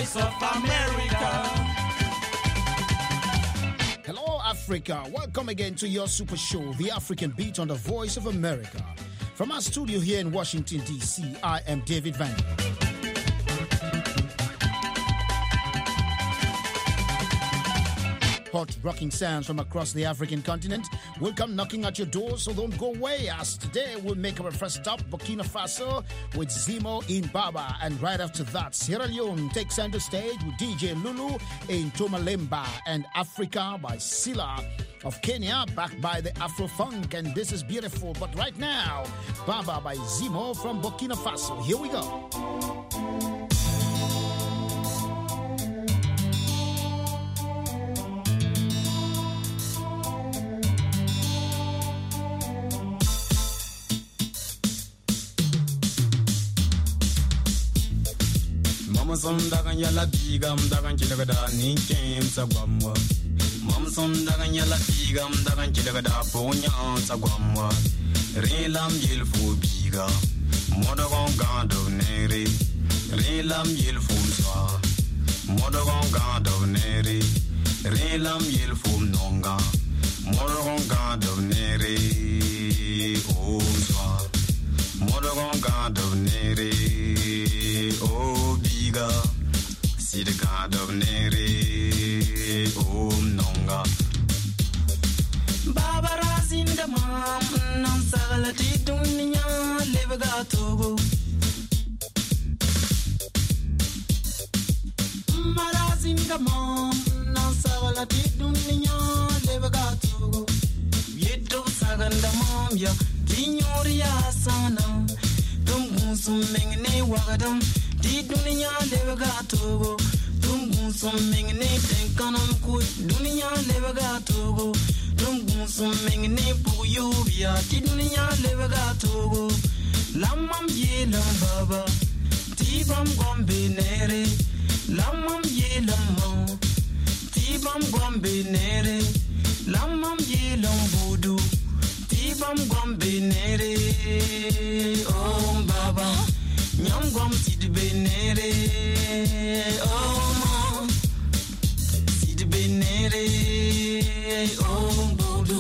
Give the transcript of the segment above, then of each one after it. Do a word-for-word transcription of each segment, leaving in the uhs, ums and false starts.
Voice of America. Hello, Africa. Welcome again to your super show, The African Beat on the Voice of America. From our studio here in Washington, D C, I am David Van. Hot rocking sounds from across the African continent will come knocking at your door, so don't go away, as today we'll make our first stop, Burkina Faso, with Zimo in Baba, and right after that, Sierra Leone takes center stage with D J Lulu in Tomalemba, and Africa by Sila of Kenya, backed by the Afro Funk, and this is beautiful. But right now, Baba by Zimo from Burkina Faso. Here we go. Mama dagan yala bigam dagan chilagada ni kem sagwamwa. Mama dagan yala bigam dagan chilagada ponya sagwamwa. Relam yel fu biga. Modagon gando neri. Relam yel fu swa. Modagon gando neri. Relam yel fu nonga. Modagon gando neri. O swa. Modagon gando neri. O biga. See the God of Neri, Om Nonga. Barbara Zinga Mam, Nansalati Dunia, Levaga Togo. Marazinga Mam, Nansalati Dunia, Levaga Togo. Yeto Saganda Mamia, Dinoria Sana, Dumbusum Mengene Wagadam. Di dunia levaga togo, dungun summing ne tenkanam ku. Dunia levaga togo, dungun summing ne puyubia. Di dunia levaga togo, lamam ye lam baba, tibam gombe nere, lamam ye lam, tibam gombe nere, lamam ye lam budu, tibam gombe nere, oh baba. Nyam gwam sid benere, oh ma, sid benere, oh bodu.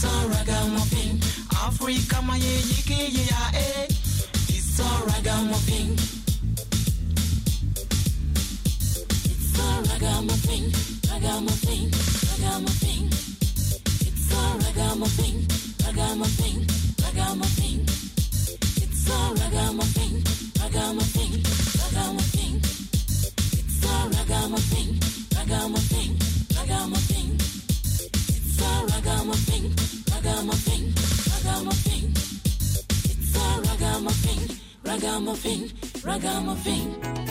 It's a ragamuffin. Africa, my yiki, yeah, eh. It's a ragamuffin. It's a ragamuffin, ragamuffin, ragamuffin. It's a ragamuffin, ragamuffin, ragamuffin. It's a ragamuffin, ragamuffin, ragamuffin. It's a ragamuffin, ragamuffin, ragamuffin. It's a ragamuffin, ragamuffin, ragamuffin. It's a ragamuffin, ragamuffin, ragamuffin.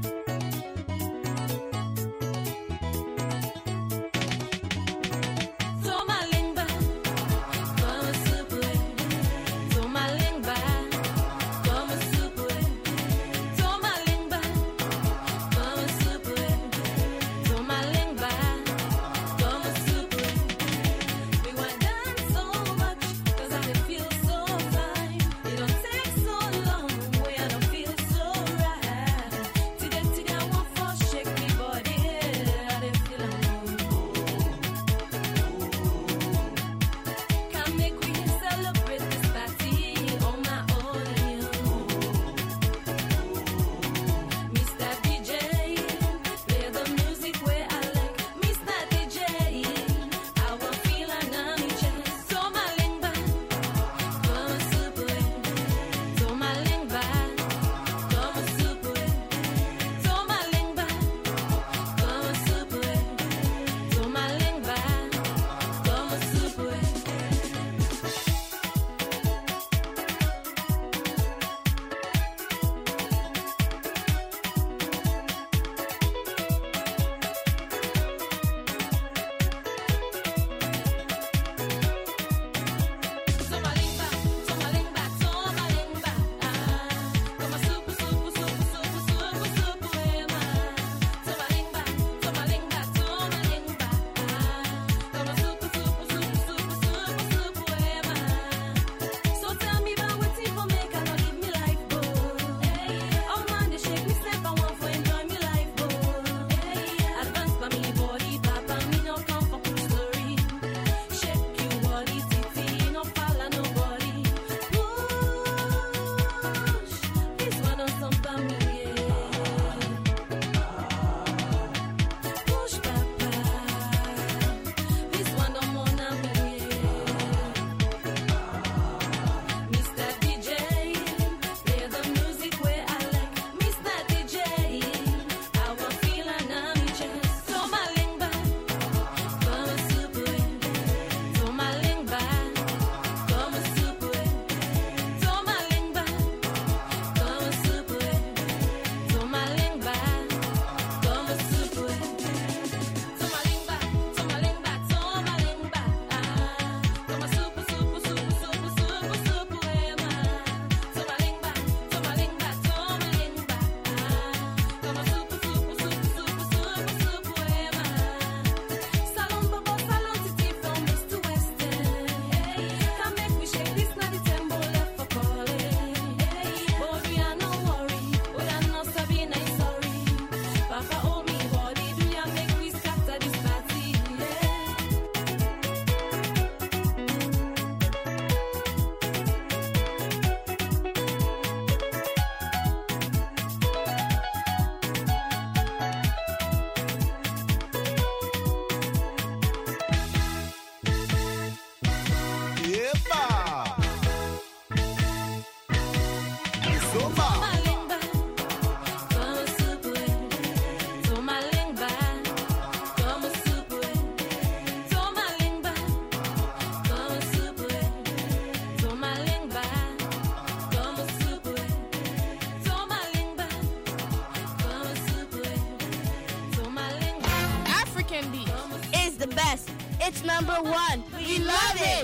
It's number one. We love it.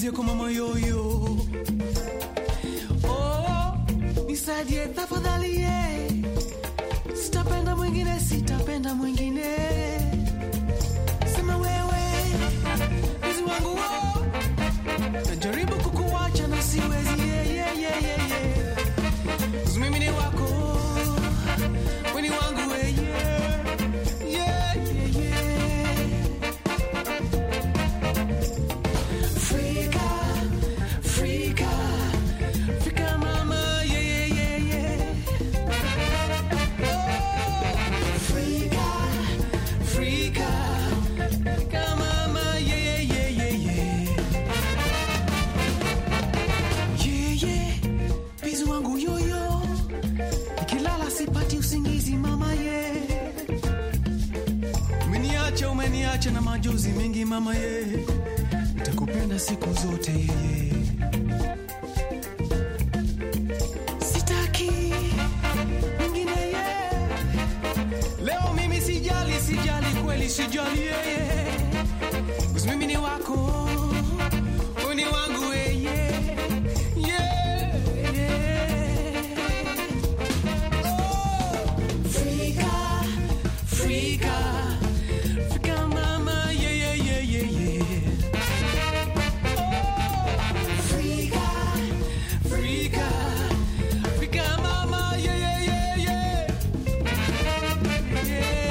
mwenzako mama yoyo. Oh, nisaidie tafadhali ye. Sitapenda mwingine, sitapenda mwingine. Sema wewe, mpenzi wangu wo. Najaribu kukuacha na siwezi ye ye ye ye ye. Mimi ni wako, wewe ni wangu we ye. Yeah, yeah, yeah. Africa, Africa, Africa mama, yeah, yeah, yeah, yeah. Oh, Africa, Africa, Africa mama, yeah, yeah, yeah, yeah, yeah. Yeah, yeah, bizu wangu yoyo. Nikilala sipati usingizi mama, yeah. Umeniacha, umeniacha na majozi mengi mama, yeah. Nitakupenda siku zote yeye. Sitaki mwingine yeye. Leo mimi sijali, sijali kweli sijali yeye. Cause mimi ni wako, wewe ni wangu yeye. Yeah, yeah. Oh, Africa, Africa, Africa mama, yeah, yeah, yeah, yeah, yeah. Africa, Africa, Africa mama, yeah, yeah, yeah, yeah. Yeah.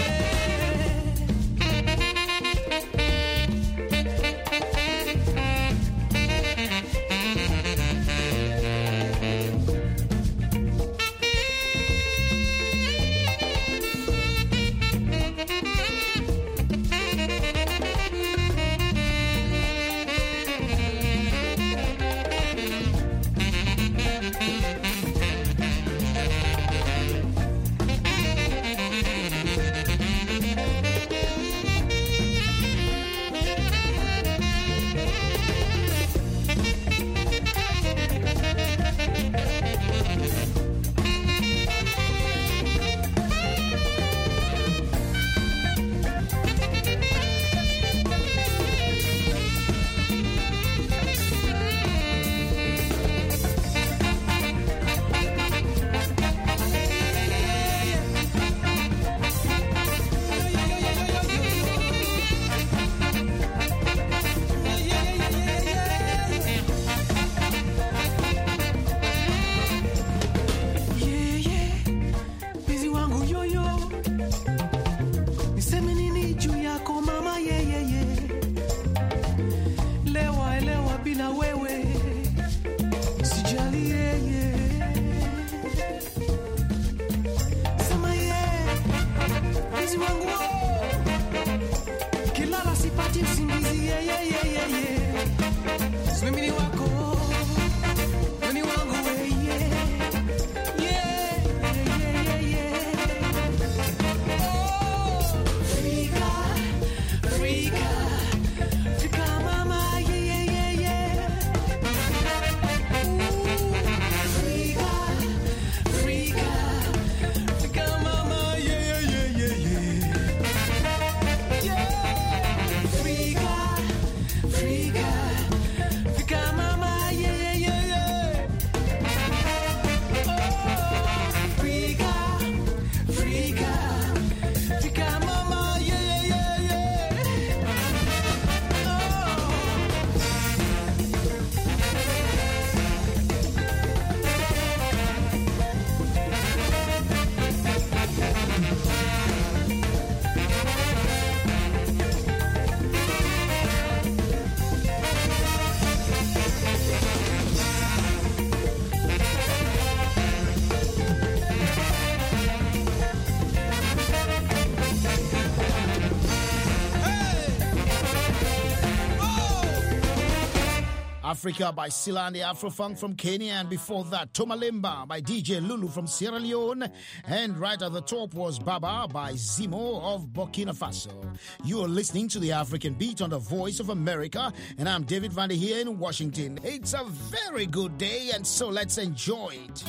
Africa by Sila and the Afro-Funk from Kenya. And before that, Tomalemba by D J Lulu from Sierra Leone. And right at the top was Baba by Zimo of Burkina Faso. You are listening to the African Beat on the Voice of America. And I'm David Vander here in Washington. It's a very good day, and so let's enjoy it.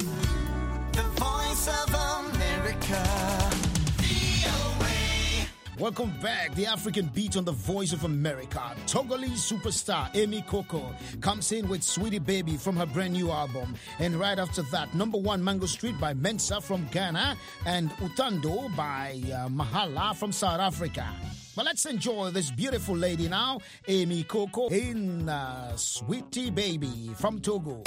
The Voice of America. Welcome back. The African beat on the Voice of America. Togolese superstar Amy Coco comes in with Sweetie Baby from her brand new album. And right after that, number one, Mango Street by Mensa from Ghana and Utando by uh, Mahala from South Africa. But let's enjoy this beautiful lady now, Amy Coco in uh, Sweetie Baby from Togo.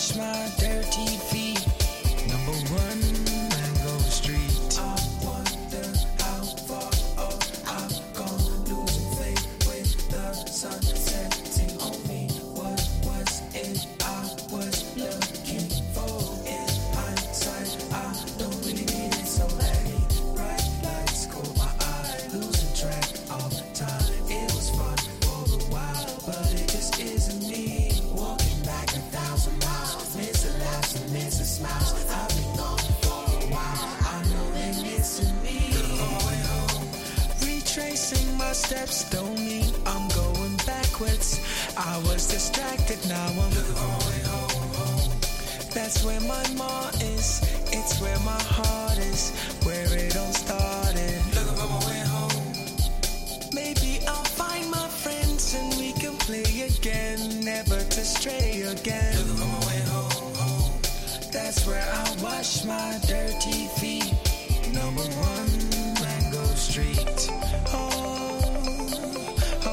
wash my dirty feet. Number one, Mango Street. I wonder how far up I've gone, losing faith with the sun setting on me. What was it I was looking for? In hindsight, I don't really need it so laggy. Bright lights caught my eye, losing track of time. It was fun for a while, but it just isn't me. Walking back a thousand miles, miss the laughs and miss the smiles. I've been gone for a while, I know they're missing me. On my way home, retracing my steps don't mean I'm going backwards. I was distracted, now I'm on my way home, home. That's where my ma is, it's where my heart is, where it all started. Looking for my way home. Maybe I'll find my friends and we can play again, never to stray again. Looking for my way home, home. That's where I wash my dirty feet. Number one, Mango Street. Oh, oh,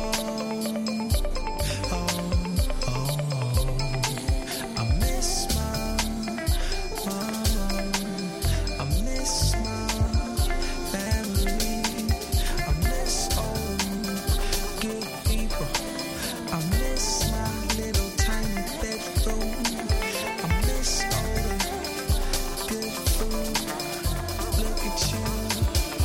oh, oh. I miss my mama. I miss my family. I miss all good people. I miss my little tiny bedroom. I miss all the good food. Look at you,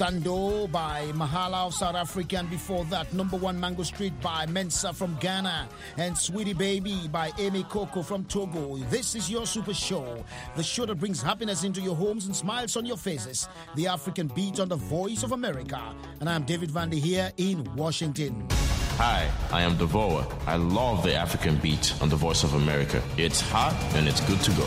Stando by Mahala of South Africa, and before that, Number One Mango Street by Mensa from Ghana, and Sweetie Baby by Amy Coco from Togo. This is your Super Show, the show that brings happiness into your homes and smiles on your faces. The African Beat on the Voice of America, and I'm David Vandy here in Washington. Hi, I am Devoa. I love the African Beat on the Voice of America. It's hot and it's good to go.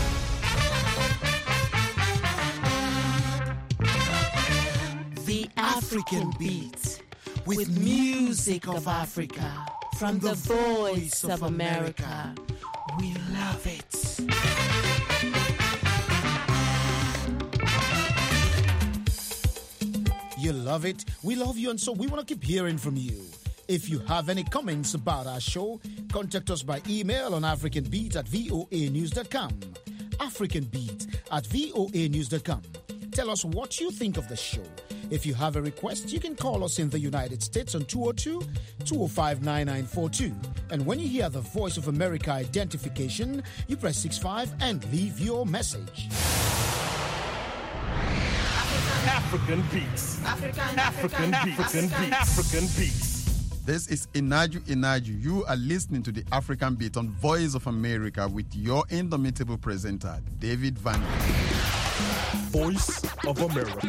The African Beat, with music of Africa, from the Voice of America. We love it. You love it, we love you, and so we want to keep hearing from you. If you have any comments about our show, contact us by email on africanbeat at voa news dot com. africanbeat at voa news dot com. Tell us what you think of the show. If you have a request, you can call us in the United States on two oh two, two oh five, nine nine four two. And when you hear the Voice of America identification, you press six five and leave your message. African Beats. African, African, African Beats. African Beats. African Beats. This is Inaju Inaju. You are listening to the African Beat on Voice of America with your indomitable presenter, David Van. Voice of America.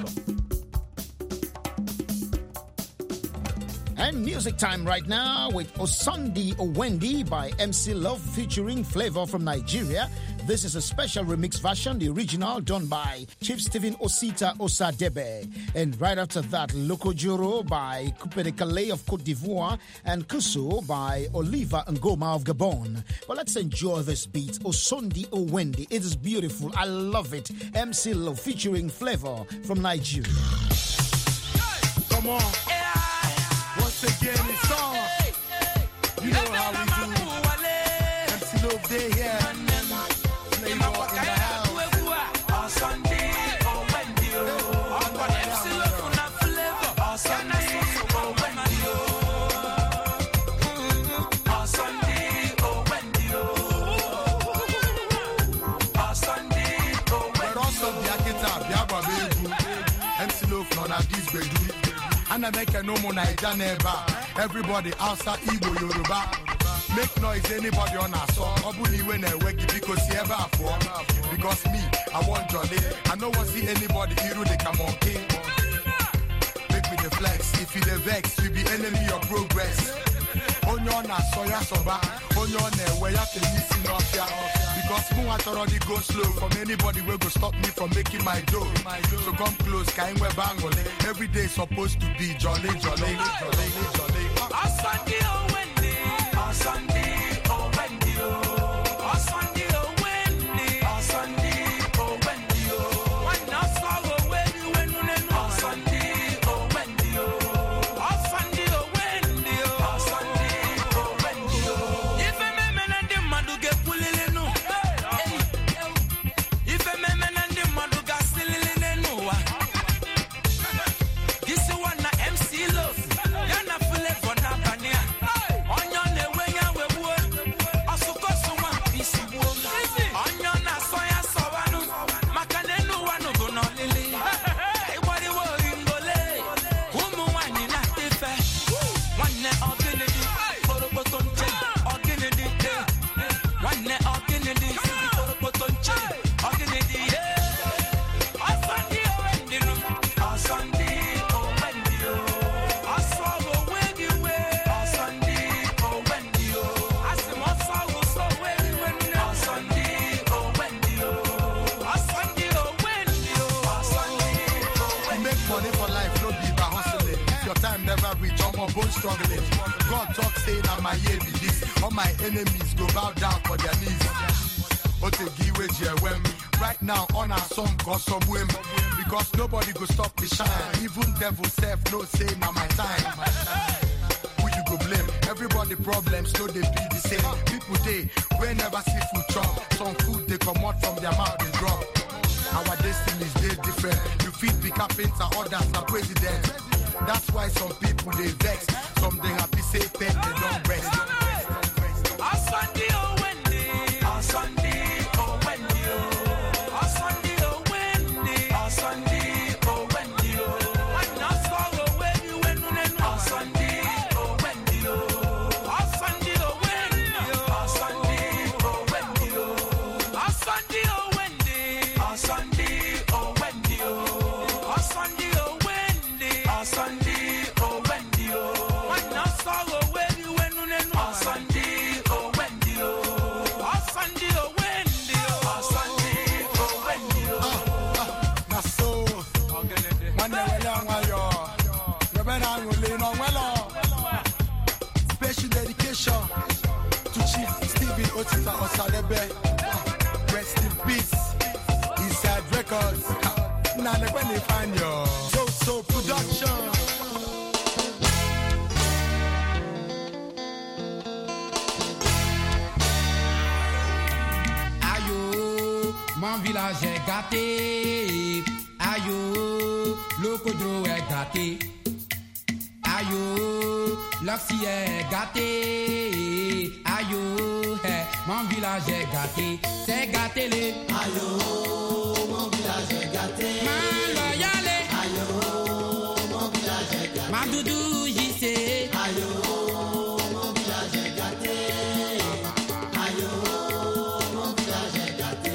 And music time right now with Osandi Owendi by M C Love featuring Flavor from Nigeria. This is a special remix version, the original done by Chief Stephen Osita Osadebe. And right after that, Lokojoro by Kupede Kale of Cote d'Ivoire and Kuso by Oliver Ngoma of Gabon. Well, let's enjoy this beat, Osandi Owendi. It is beautiful. I love it. M C Love featuring Flavor from Nigeria. Come on. Once again, it's on. You know how we do. M C Love Day here. Flavor in the house. And I make a no more Naija never. Everybody outside Igbo Yoruba. Make noise, anybody on our song. Obuni when I work because he ever afford. Because me, I want jolly. I don't want to see anybody hero they come on king. Make me the flex. If you the vex, you be enemy of progress. On your na soya soba. On your ne where you can listen off ya. Because who I already go slow from anybody will go stop me from making my dough. So come close, kind we bangole. Every day supposed to be jolly, jolly, jolly, jolly, jolly. Osandi Owendi, Osandi Owendi, Osandi Owendi, Osandi Owendi. When I saw Owendi, when you know Osandi Owendi, Osandi Owendi, Osandi Owendi. If a man and the man do get pulling no. If a man and the man do get still in no. This one na M C Love. Yana Flavor na Bania. Onion ne wenya webu. Asuko suwa bisi wo. Onion na soya sawanu. Makane no wanu go no lili. Everybody wo ingole. Umu wani na tefe. One organidi. Poropoton che. Organidi. One organidi. Poropoton che. Organidi. Osandi Owendi no. Osandi Owendi o. Asawo wedi we. Osandi Owendi o. Asimo sawo so wedi we. Osandi Owendi o. Osandi Owendi o. Osandi Owendi. Make money for life, no be by hustling. If your time never reach, I'm on bone struggling. God talk saying I'm my year be this. All my enemies go bow down for their knees. Right now on our song got some whim. Because nobody go stop the shine. Even devil self no say now my time. Who you go blame? Everybody problems no they be the same. People they we never see food chop. Some food they come out from their mouth and drop. Our destinies they different. You feed the carpenter, others are president. That's why some people they vex. Some they happy say pet they don't rest. Osandi Owendi, Osandi Owendi, Osandi Owendi, Osandi Owendi. Salebe. Rest in peace. Inside Records. Now they when they find you. So so production. Mon village est gâté, aïe, le Codro est gâté, aïe, l'Oxy est gâté, aïe, mon village est gâté, c'est gâté les, aïe, mon village est gâté, ma loyale, aïe, mon village est gâté, ma doudou j'y sais, aïe, mon village est gâté, aïe, mon village est gâté.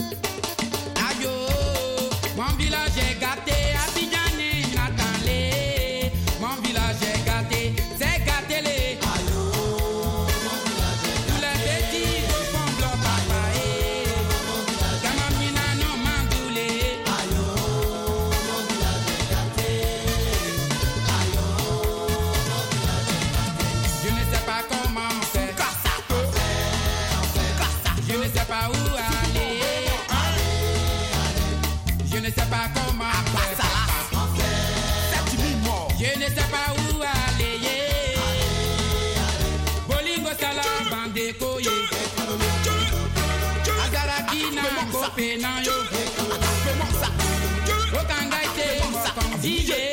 Mon village est gâté, Abidjané, Nathalie. Mon village est gâté, c'est gâté les. Ayo, mon village est gâté. Tous les petits au fond blanc, papa. Kamamina non mandoulé. Ayo, mon village est gâté. Ayo, mon village est gâté. Je ne sais pas comment faire. Je ne sais pas où aller. Je ne sais pas comment faire. Je ne sais pas où aller. Bolingo sala bande koye. Azarakina kope na yo. Okangaite mokondiye.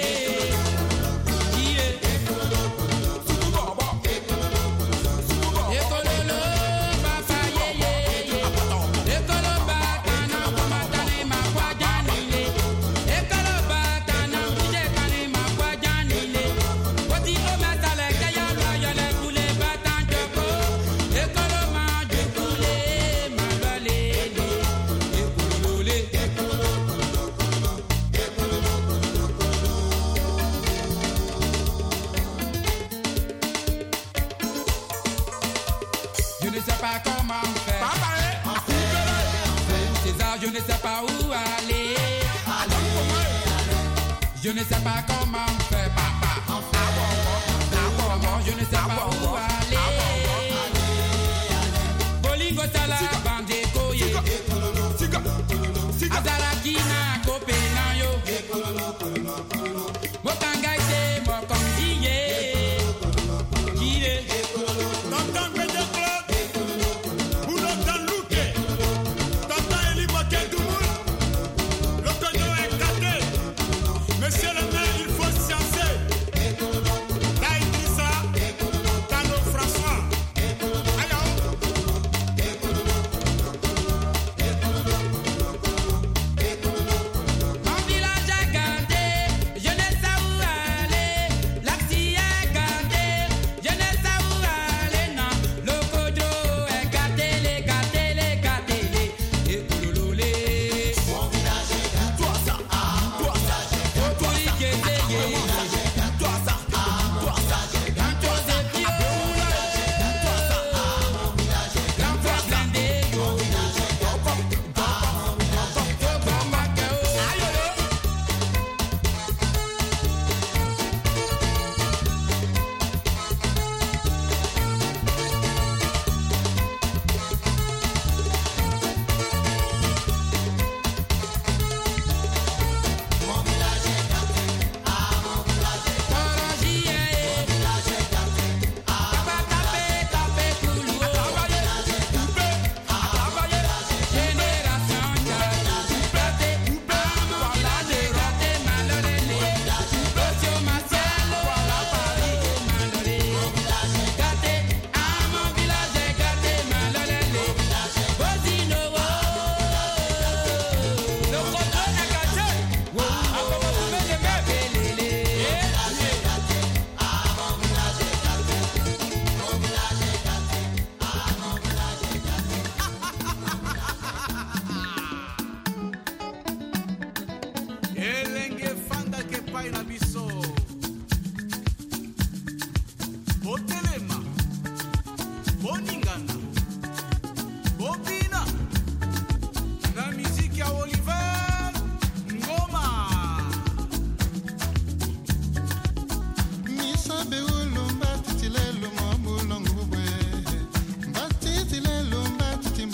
Je ne sais pas où aller. Je ne sais pas comment faire, papa. Maman, je ne sais pas où aller. Bolingo sala bande koye. Azarakina kope na yo. Mokangaite mokondiye. Kire. Tonton Bede Club. Boulotan Louke. Tonton Eli Mokedoul. L'Otonio est gâté. Monsieur le maire, il faut sciencer. Là, il dit ça. Tano François. Alors. Mon village est gâté, je ne sais où aller. L'Axi est gâté, je ne sais où aller. Non, le Kodo est gâté, les gâtés, les gâtés, les. Et Kouloulé. Mon village est gâté. Toi ça. Toi ça. Toi ça. Toi ça. Toi ça. Elenge fanda ke pai na biso. Botelema. Boningana. Bobina. Na musique ya Oliver Ngoma. Misa beulu mbatiti lelo mwamulongo bwe. Mbatiti lelo mbatiti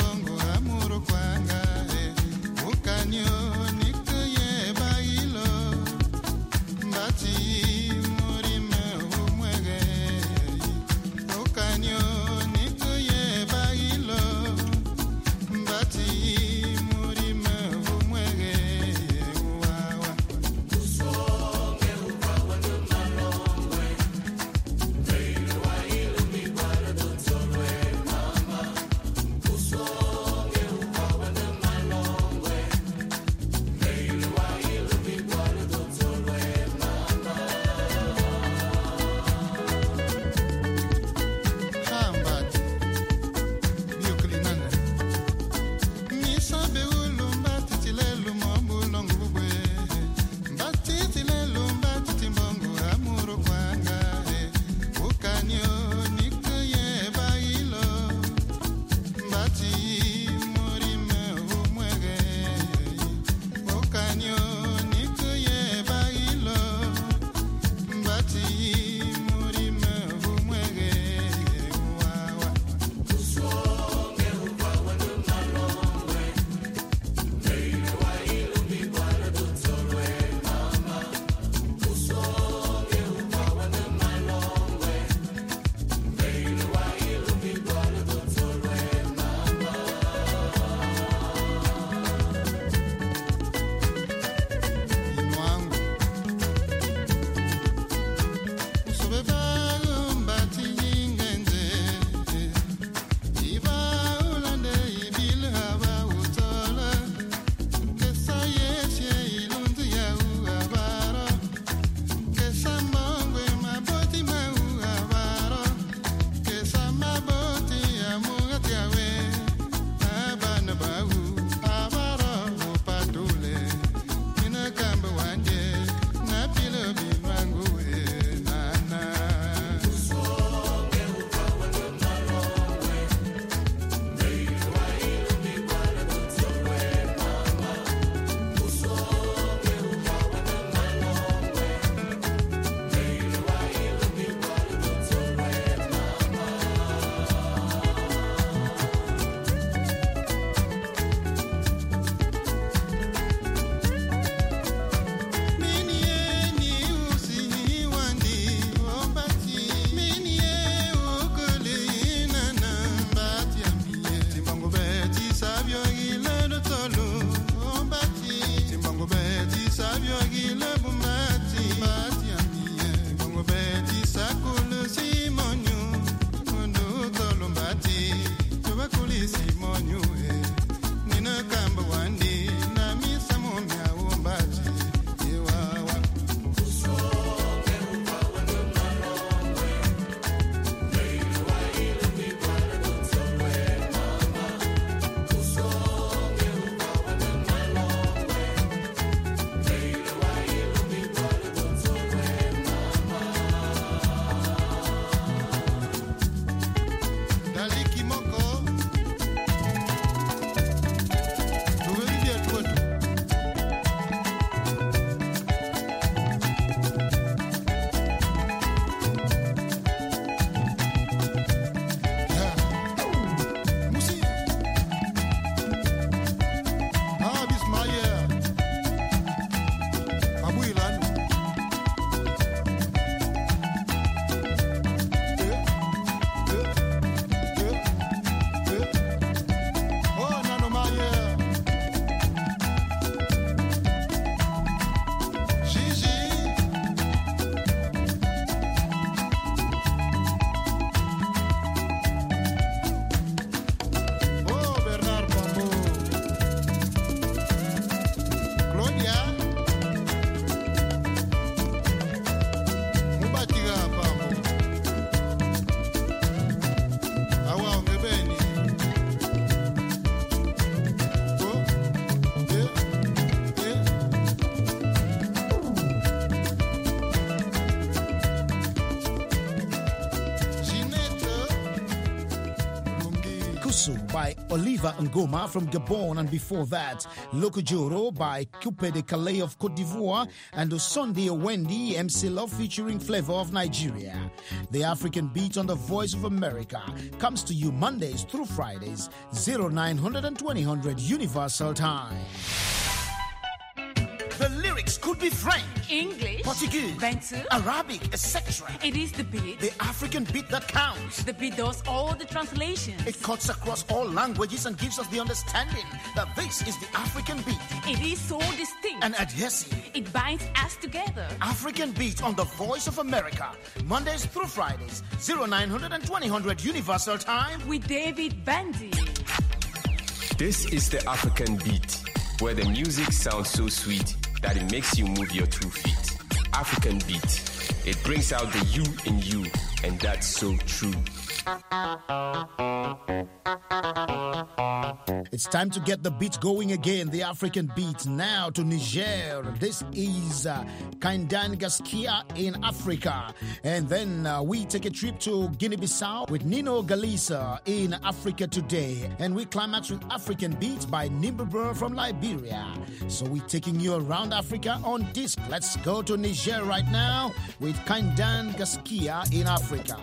Owusu by Oliver Ngoma from Gabon, and before that, Lokojoro by Coupe de Calais of Cote d'Ivoire, and Sunday Wendy, M C Love featuring Flavor of Nigeria. The African Beat on the Voice of America comes to you Mondays through Fridays, oh nine hundred and twenty hundred Universal Time. The lyrics could be French, English, Portuguese, Bantu, Arabic, et cetera. It is the beat. The African beat that counts. The beat does all the translations. It cuts across all languages and gives us the understanding that this is the African beat. It is so distinct and adhesive. It binds us together. African Beat on the Voice of America, Mondays through Fridays, oh nine hundred and twenty hundred Universal Time with David Bandy. This is the African Beat, where the music sounds so sweet that it makes you move your two feet. African Beat. It brings out the you in you, and that's so true. It's time to get the beat going again, the African Beat. Now to Niger. This is uh, Kaindan Gaskia in Africa. And then uh, we take a trip to Guinea-Bissau with Nino Galisa in Africa Today. And we climax with African Beat by Nimbabur from Liberia. So we're taking you around Africa on disc. Let's go to Niger right now with Kaindan Gaskia in Africa.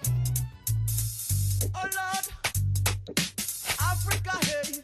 Oh Lord, Africa, hey.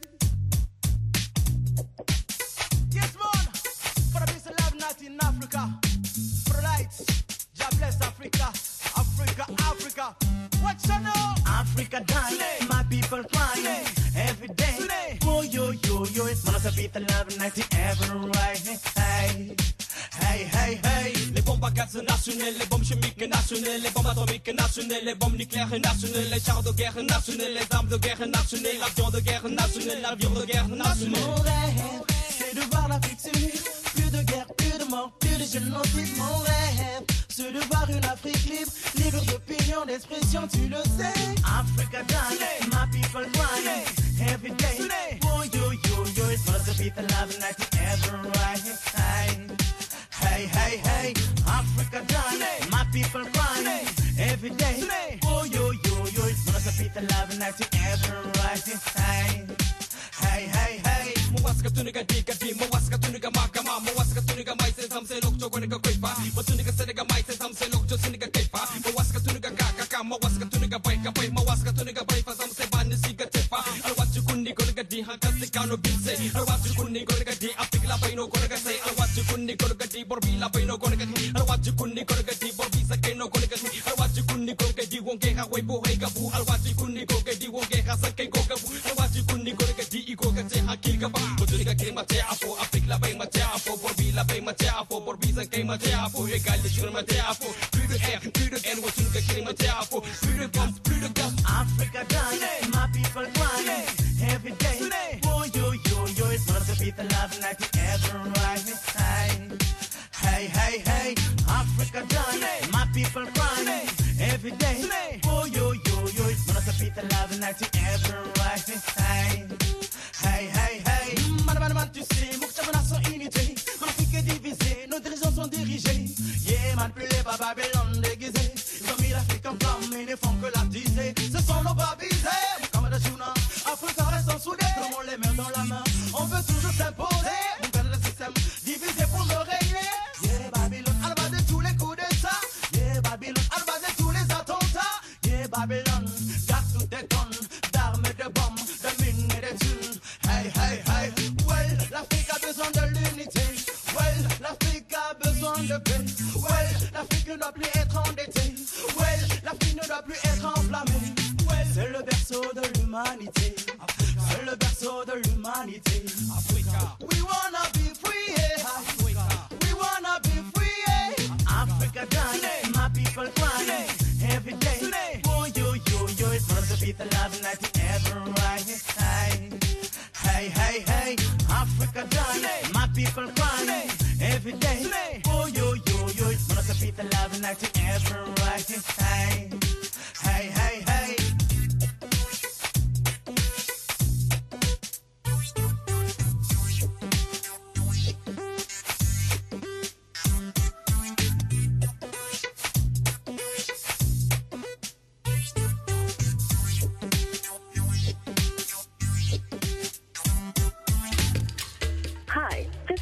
Yes, man, for a piece of love night in Africa. For the lights, God bless Africa. Africa, Africa. What you know? Africa dying, my people crying today. Every day. Today. Oh, yo, yo, yo, it's man, a beat of love night in every right. Hey, hey, hey, hey. Les bombes à gaz nationales, les bombes chimiques nationales, les bombes atomiques nationales, les bombes nucléaires nationales, les chars de guerre nationales, les armes de guerre nationales, l'avion de guerre national, l'avion de guerre national. Mon rêve, c'est de voir l'Afrique s'unir. Plus de guerre, plus de mort, plus de génocide. Mon rêve, c'est de voir une Afrique libre, libre d'opinion, d'expression, tu le sais. Africa dying, my people crying every day. Oh, yo, yo, yo, it must be the love night every right. Hey. Hey, hey, hey, Africa dying, my people crying every day. Oh, yo, yo, yo, it's must be the love night every right. Hey, hey, hey, hey. Mawaska tuniga diga di, mawaska tuniga makama, mawaska tuniga mai se samse lok jo goniga koipa, matuniga seniga mai se samse lok jo seniga kaipa, mawaska tuniga kaka, mawaska tuniga baika bai, mawaska tuniga bai fa samse bani siga tepa, alwatu kunni goniga di hakasi kano binse, alwatu kunni goniga di apikla bai no goniga say, alwatu kunni goniga di borbila bai no goniga di, alwatu kunni goniga di borbisa ke no goniga di, alwatu kunni goniga di wonge ha wei bo hei gabu, alwatu kunni goniga di wonge ha sake go gabu, alwatu kunni goniga di iko gate hakil gaba. Boturiga kiri mate afo, Afrique la bay mate afo, Borbi la bay mate afo, Borbisa kay mate afo, égal de jour mate afo, plus de air, plus de haine, Boturiga kiri mate afo, plus de bombes, plus de gaz. Africa dying, my people crying every day. Oh, yo, yo, yo, it's must be the love night every right. Hey, hey, hey, hey, Africa dying, my people crying every day. Oh, yo, yo, yo, it's must be the love night every right. Hey. Hey, hey, hey, madame, madame, tu sais, mon chat nation unité, mon Afrique est divisée, nos dirigeants sont dirigés. Yeah, manipulés par Babylone déguisés, ils ont mis l'Afrique en flamme, ils ne font que la diser. Ce sont nos babisés, comme la Juna, Africa reste soudés, tout le monde les mains dans la main, on veut toujours s'imposer. On gagne le système, divisé pour me régner. Yeah, Babylone, à la base de tous les coups d'État. Yeah, Babylone, à la base de tous les attentats. Yeah, Babylone, garde toutes tes tonnes d'armes et de bombes, de mines et de thunes. Hey, hey, hey, well, l'Afrique a besoin de l'unité. Well, l'Afrique a besoin de paix. Well, l'Afrique ne doit plus être endettée. Well, l'Afrique ne doit plus être enflammée. Well, c'est le berceau de l'humanité. C'est le berceau de l'humanité. Africa, we wanna be free, yeah. Africa, we wanna be free, yeah. Africa dying, my people crying every day. Oh, yo, yo, yo, it must be the love night every right. Hey. Hey, hey, hey, Africa dying, my people crying every day. Oh, yo, yo, yo, it's must be the love night every right. Hey, hey, hey, hey.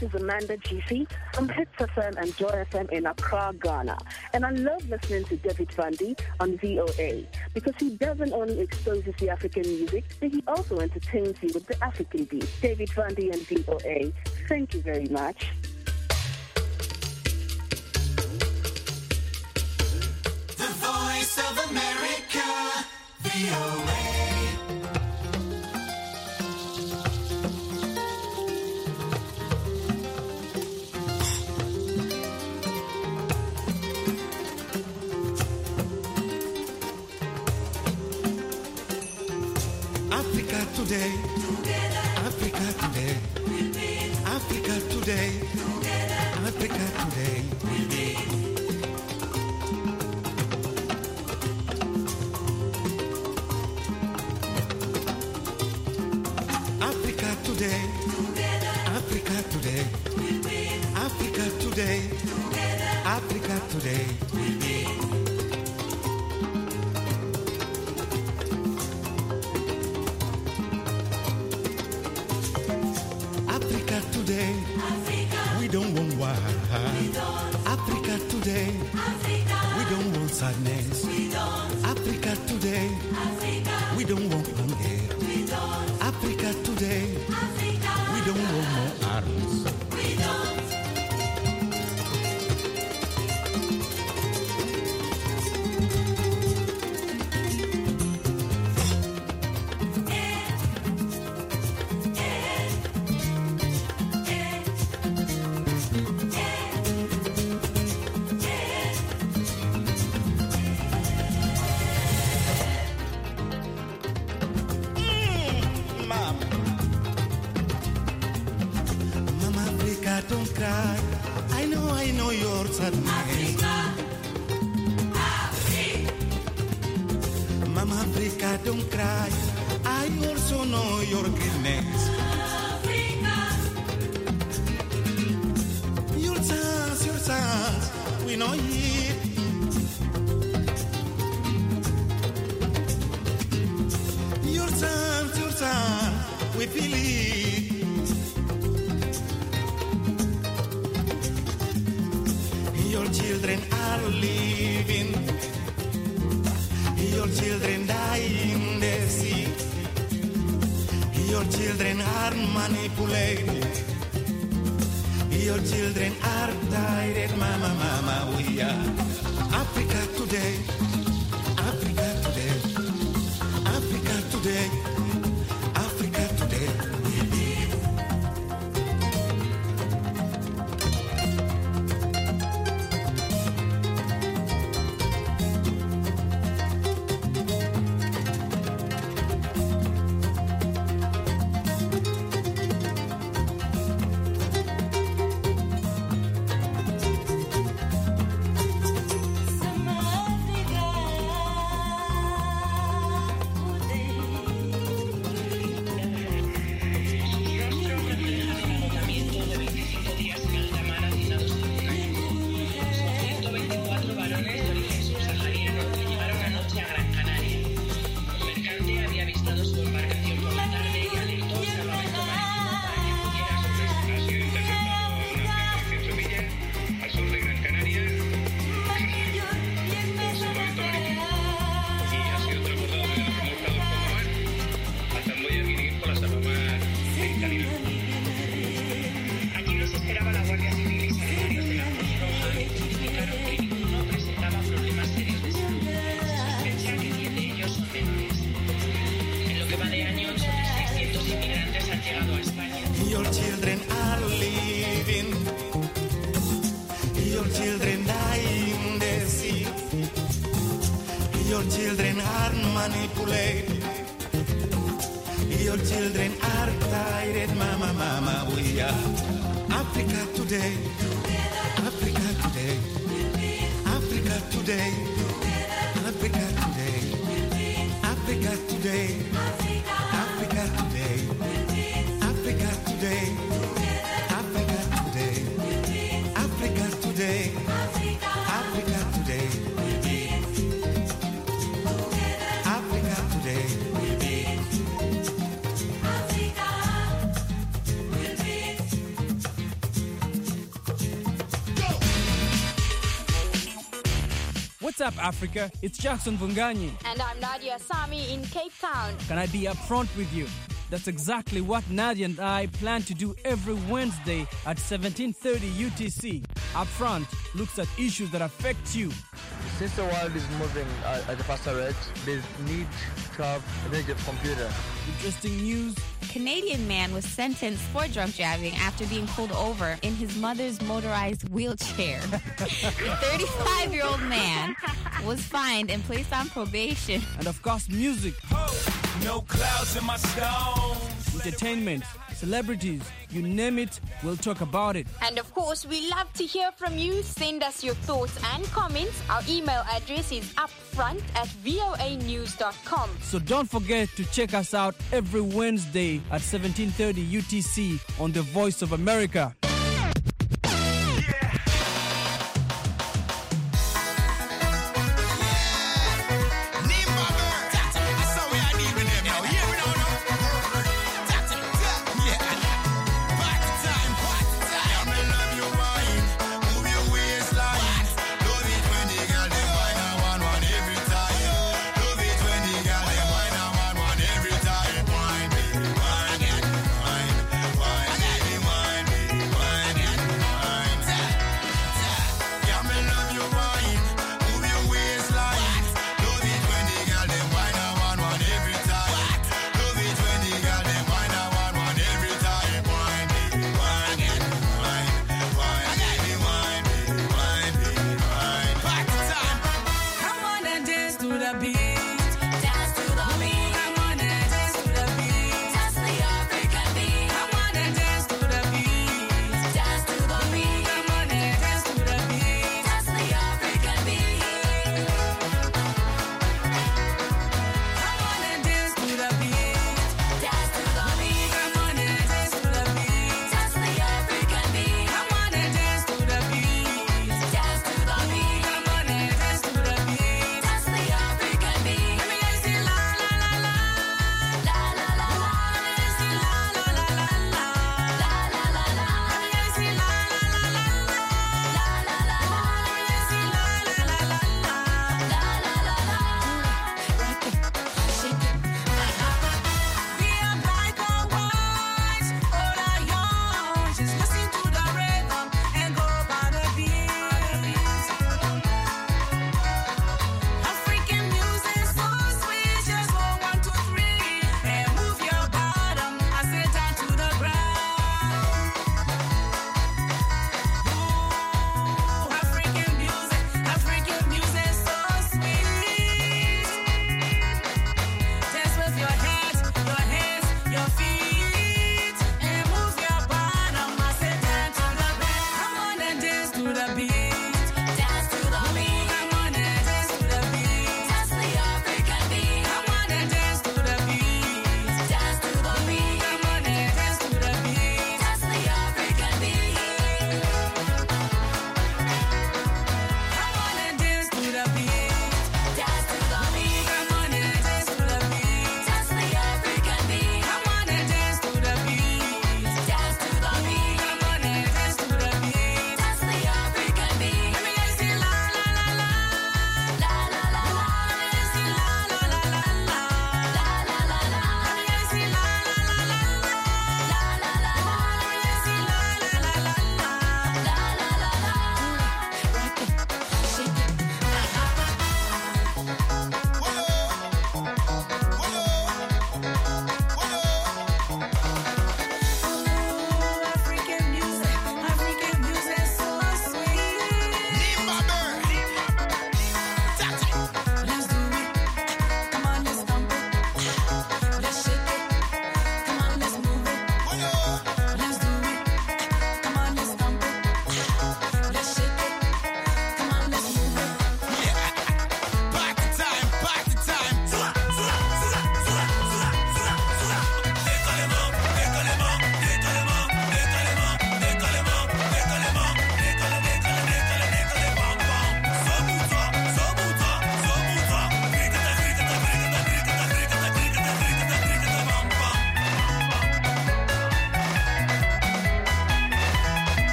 This is Amanda G C. I'm Hits F M and Joy F M in Accra, Ghana. And I love listening to David Vandy on V O A because he doesn't only expose you to African music, but he also entertains you with the African beat. David Vandy and V O A, thank you very much. The Voice of America, V O A. Africa today, together. Africa today, we'll be. Africa today, together. Africa today, we'll be. Africa today, together. Africa today, we'll be. Africa today, together. Africa today, we'll be. Today, Africa. We don't want war. Africa today, Africa. We don't want sadness. We don't. Africa today, Africa. We don't want hunger. We don't. Africa today, Africa. We don't want more arms. We don't. Don't cry. I know, I know your sadness. Africa. Africa. Mama Africa, don't cry. I also know your goodness. Africa. Your sons, your sons, we know it. Your sons, your sons, we feel it. Your children are living, your children die in the sea, your children are manipulated, your children are tired, mama, mama, we are Africa today, Africa today, Africa today, Africa today. Your children are living, your children die in the sea, your children are manipulated, your children are tired, mama, mama, we are Africa today, Africa today, Africa today, Africa today, Africa today, Africa today. Africa today, Africa today, Africa today, Africa today, Africa today. What's up, Africa? It's Jackson Vunganyi. And I'm Nadia Sami in Cape Town. Can I be upfront with you? That's exactly what Nadia and I plan to do every Wednesday at seventeen thirty U T C. Upfront looks at issues that affect you. Since the world is moving uh, at a faster rate, there's need to have a major computer. Interesting news. Canadian man was sentenced for drunk driving after being pulled over in his mother's motorized wheelchair. The thirty-five-year-old man was fined and placed on probation. And of course, music. No clouds in my stones. Entertainment, celebrities, you name it, we'll talk about it. And of course, we love to hear from you. Send us your thoughts and comments. Our email address is upfront at voa news dot com. So don't forget to check us out every Wednesday at seventeen thirty U T C on The Voice of America. Wine,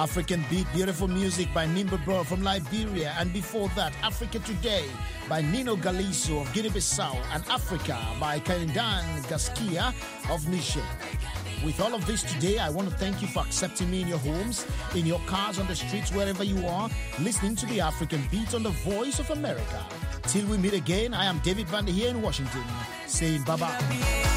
African Beat, beautiful music by Nimba Bro from Liberia. And before that, Africa Today by Nino Galiso of Guinea-Bissau, and Africa by Kandan Gaskia of Niger. With all of this today, I want to thank you for accepting me in your homes, in your cars, on the streets, wherever you are, listening to the African Beat on the Voice of America. Till we meet again, I am David Van Der here in Washington, saying bye-bye.